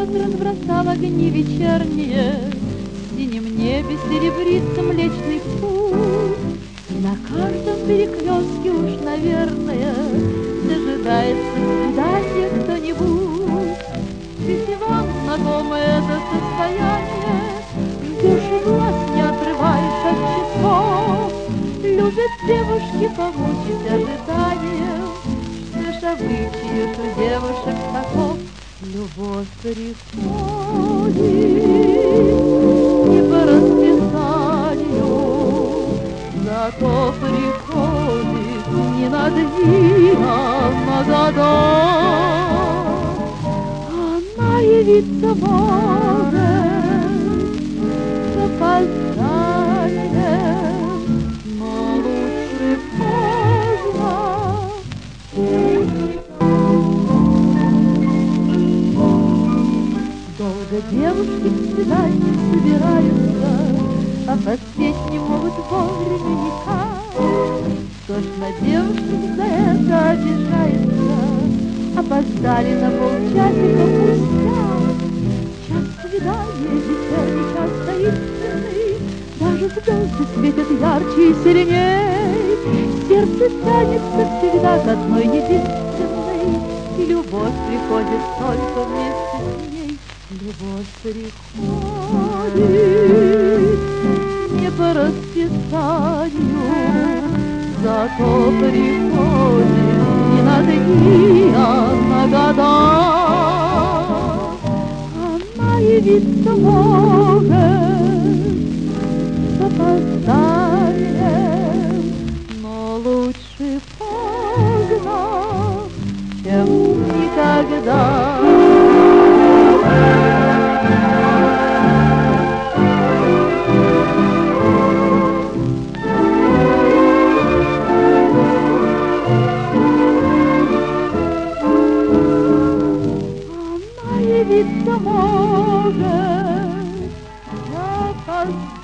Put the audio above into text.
разбросал огни вечерние, в синем небе серебрится Млечный Путь. И на каждом перекрестке уж, наверное, дожидается свидания кто-нибудь. Если вам знакомо это состояние, ждешь глаз, не отрываешь от часов. Любят девушки помучить ожиданием, ждешь обычаев у девушек таков. Любовь приходит не по расписанию, зато приходит не на дни, а на года. Она явиться может с опозданием, но лучше поздно, чем никогда. Долго девушки к свиданию собираются, а поспеть не могут вовремя никак. Кто ж на девушек за это обижается? Опоздали на полчасика, пустяк. Час свидания, вечерний час таинственный, даже звезды светят ярче и сильней. Сердце тянется всегда к одной единственной, и любовь приходит только вместе с ней. Любовь приходит не по расписанию, зато приходит не на дни, а на года. Она явиться может с опозданием, но лучше поздно, чем никогда. Явиться может, я